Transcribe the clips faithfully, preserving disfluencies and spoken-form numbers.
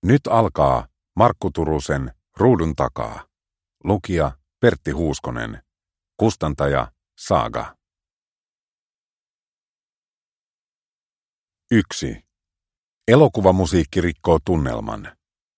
Nyt alkaa Markku Turusen Ruudun takaa. Lukija Pertti Huuskonen. Kustantaja Saaga. yksi. Elokuvamusiikki rikkoo tunnelman.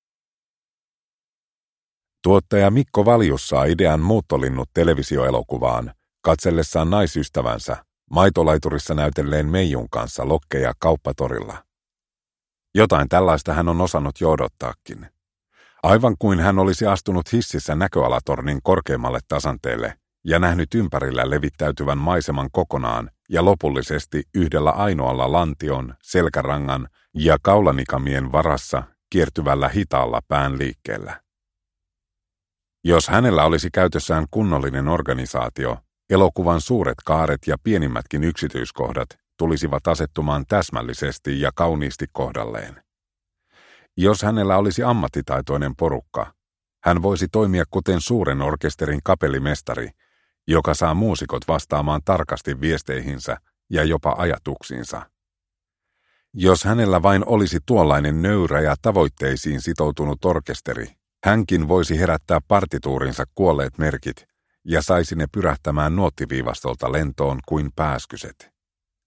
Tuottaja Mikko Valjus saa idean Muuttolinnut televisioelokuvaan katsellessaan naisystävänsä maitolaiturissa näytelleen Meijun kanssa lokkeja kauppatorilla. Jotain tällaista hän on osannut jo odottaakin. Aivan kuin hän olisi astunut hississä näköalatornin korkeammalle tasanteelle ja nähnyt ympärillä levittäytyvän maiseman kokonaan ja lopullisesti yhdellä ainoalla lantion, selkärangan ja kaulanikamien varassa kiertyvällä hitaalla pään liikkeellä. Jos hänellä olisi käytössään kunnollinen organisaatio, elokuvan suuret kaaret ja pienimmätkin yksityiskohdat tulisivat asettumaan täsmällisesti ja kauniisti kohdalleen. Jos hänellä olisi ammattitaitoinen porukka, hän voisi toimia kuten suuren orkesterin kapellimestari, joka saa muusikot vastaamaan tarkasti viesteihinsä ja jopa ajatuksiinsa. Jos hänellä vain olisi tuollainen nöyrä ja tavoitteisiin sitoutunut orkesteri, hänkin voisi herättää partituurinsa kuolleet merkit ja saisi ne pyrähtämään nuottiviivastolta lentoon kuin pääskyset.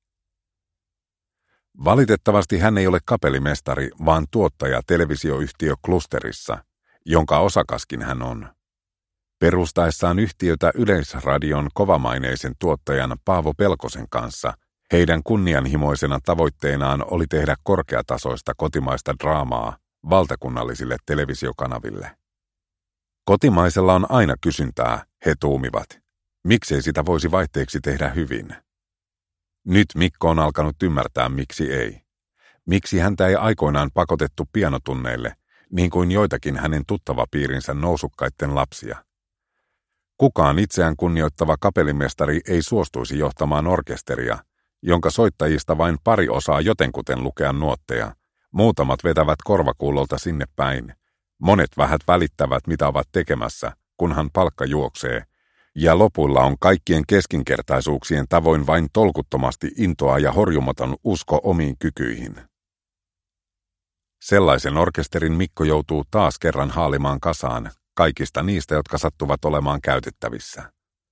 Valitettavasti hän ei ole kapellimestari, vaan tuottaja televisioyhtiö Klusterissa, jonka osakaskin hän on. Perustaessaan yhtiötä Yleisradion kovamaineisen tuottajan Paavo Pelkosen kanssa, heidän kunnianhimoisena tavoitteenaan oli tehdä korkeatasoista kotimaista draamaa valtakunnallisille televisiokanaville. Kotimaisella on aina kysyntää, he tuumivat. Miksei sitä voisi vaihteeksi tehdä hyvin? Nyt Mikko on alkanut ymmärtää, miksi ei. Miksi häntä ei aikoinaan pakotettu pianotunneille, niin kuin joitakin hänen tuttavapiirinsä nousukkaitten lapsia. Kukaan itseään kunnioittava kapellimestari ei suostuisi johtamaan orkesteria, jonka soittajista vain pari osaa jotenkuten lukea nuotteja, muutamat vetävät korvakuulolta sinne päin, monet vähät välittävät mitä ovat tekemässä, kunhan palkka juoksee, ja lopulla on kaikkien keskinkertaisuuksien tavoin vain tolkuttomasti intoa ja horjumaton usko omiin kykyihin. Sellaisen orkesterin Mikko joutuu taas kerran haalimaan kasaan kaikista niistä, jotka sattuvat olemaan käytettävissä.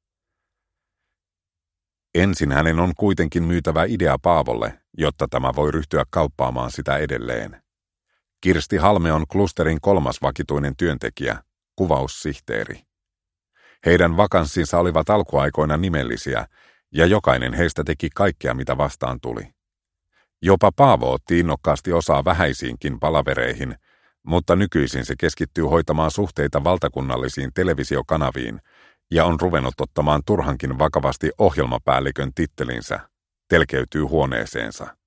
Ensin hänen on kuitenkin myytävä idea Paavolle, jotta tämä voi ryhtyä kauppaamaan sitä edelleen. Kirsti Halme on Klusterin kolmas vakituinen työntekijä, kuvaussihteeri. Heidän vakanssinsa olivat alkuaikoina nimellisiä, ja jokainen heistä teki kaikkea, mitä vastaan tuli. Jopa Paavo otti innokkaasti osaa vähäisiinkin palavereihin, mutta nykyisin se keskittyy hoitamaan suhteita valtakunnallisiin televisiokanaviin ja on ruvennut ottamaan turhankin vakavasti ohjelmapäällikön tittelinsä, telkeytyy huoneeseensa.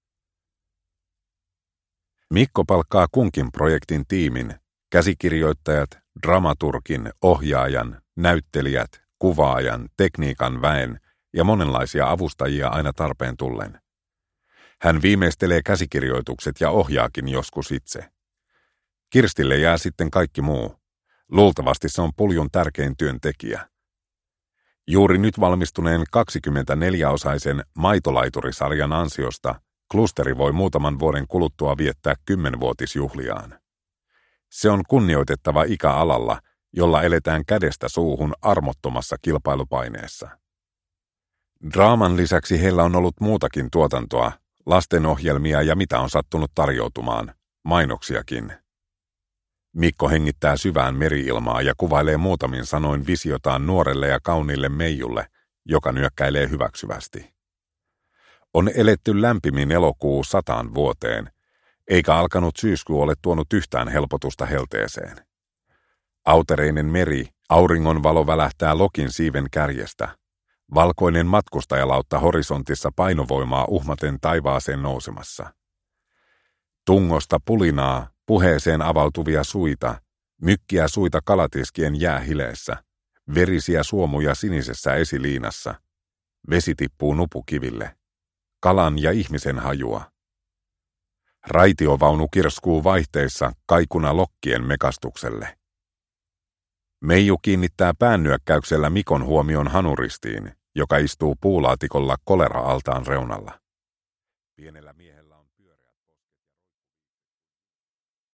Mikko palkkaa kunkin projektin tiimin, käsikirjoittajat, dramaturgin, ohjaajan, näyttelijät, kuvaajan, tekniikan väen ja monenlaisia avustajia aina tarpeen tullen. Hän viimeistelee käsikirjoitukset ja ohjaakin joskus itse. Kirstille jää sitten kaikki muu. Luultavasti se on puljun tärkein työntekijä. Juuri nyt valmistuneen kaksikymmentäneljäosaisen maitolaiturisarjan ansiosta Klusteri voi muutaman vuoden kuluttua viettää kymmenvuotisjuhliaan. Se on kunnioitettava ikä alalla, jolla eletään kädestä suuhun armottomassa kilpailupaineessa. Draaman lisäksi heillä on ollut muutakin tuotantoa, lastenohjelmia ja mitä on sattunut tarjoutumaan, mainoksiakin. Mikko hengittää syvään meri-ilmaa ja kuvailee muutamin sanoin visiotaan nuorelle ja kauniille Meijulle, joka nyökkäilee hyväksyvästi. On eletty lämpimin elokuu sataan vuoteen, eikä alkanut syyskuu ole tuonut yhtään helpotusta helteeseen. Autereinen meri, auringonvalo välähtää lokin siiven kärjestä. Valkoinen matkustajalautta horisontissa painovoimaa uhmaten taivaaseen nousemassa. Tungosta pulinaa, puheeseen avautuvia suita, mykkiä suita kalatiskien jäähileessä, verisiä suomuja sinisessä esiliinassa. Vesi tippuu nupukiville. Kalan ja ihmisen hajua. Raitiovaunu kirskuu vaihteissa kaikuna lokkien mekastukselle. Meiju kiinnittää päännyökkäyksellä Mikon huomion hanuristiin, joka istuu puulaatikolla kolera-altaan reunalla. Pienellä miehellä